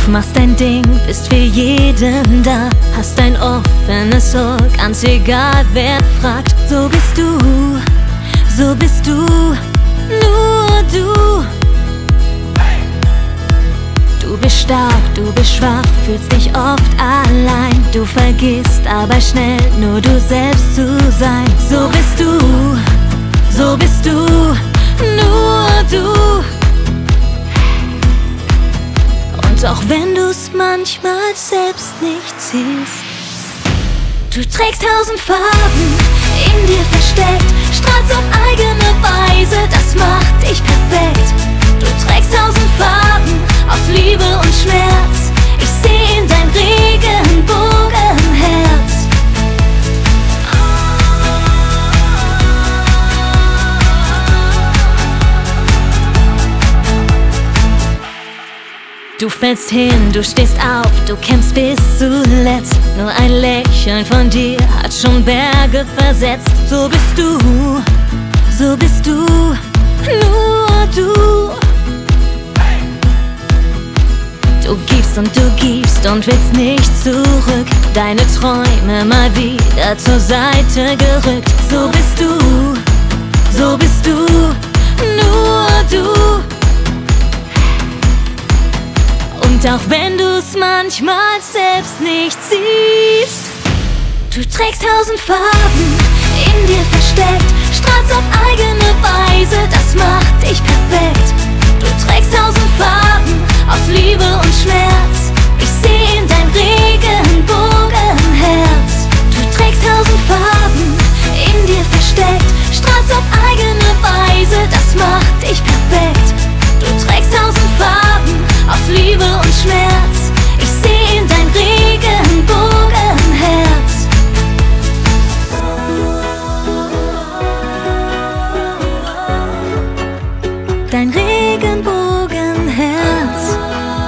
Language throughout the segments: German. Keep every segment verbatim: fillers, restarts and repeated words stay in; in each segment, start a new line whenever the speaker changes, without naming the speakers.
machst dein Ding, bist für jeden da, hast ein offenes Ohr, ganz egal wer fragt. So bist du, so bist du, nur du. Du bist stark, du bist schwach, fühlst dich oft allein. Du vergisst aber schnell, nur du selbst zu sein. So bist du, so bist du, nur du. Und auch wenn du's manchmal selbst nicht siehst, du trägst tausend Farben in dir versteckt, strahlst auf eigene Weise, das macht dich perfekt. Du trägst tausend Farben aus Liebe und Schmerz, ich seh in dein Regenbogenherz. Du fällst hin, du stehst auf, du kämpfst bis zuletzt. Nur ein Lächeln von dir hat schon Berge versetzt. So bist du, so bist du, nur du. Du gibst und du gibst und willst nicht zurück. Deine Träume mal wieder zur Seite gerückt. So bist du, so bist du, nur du. Und auch wenn du's manchmal selbst nicht siehst, du trägst tausend Farben in dir versteckt, strahlst auf eigene Weise, das macht dich perfekt. Du trägst tausend Farben aus Liebe und Schmerz, ich seh in dein Regenbogenherz. Du trägst tausend Farben in dir versteckt, strahlst auf eigene Weise, das macht dich perfekt. Du trägst tausend Farben aus Liebe und Schmerz, ich seh in dein Regenbogenherz. Dein Regenbogenherz.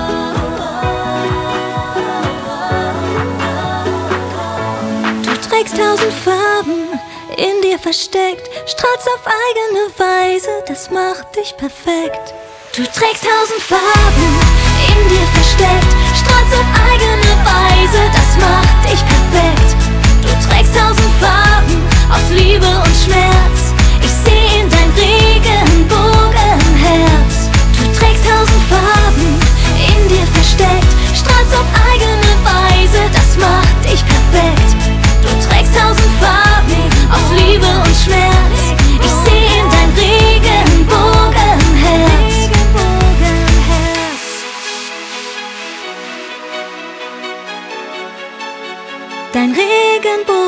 Du trägst tausend Farben in dir versteckt, strahlst auf eigene Weise, das macht dich perfekt. Du trägst tausend Farben in dir versteckt, strahlst auf eigene Weise, das macht dich perfekt. Du trägst tausend Farben aus Liebe und Schmerz, ich seh in dein Regenbogenherz. Du trägst tausend Farben in dir versteckt, strahlst auf eigene Weise, das macht dich perfekt. Du trägst tausend Farben aus Liebe und Schmerz, ich seh in dein Regenbogenherz. Dein Regenbogen.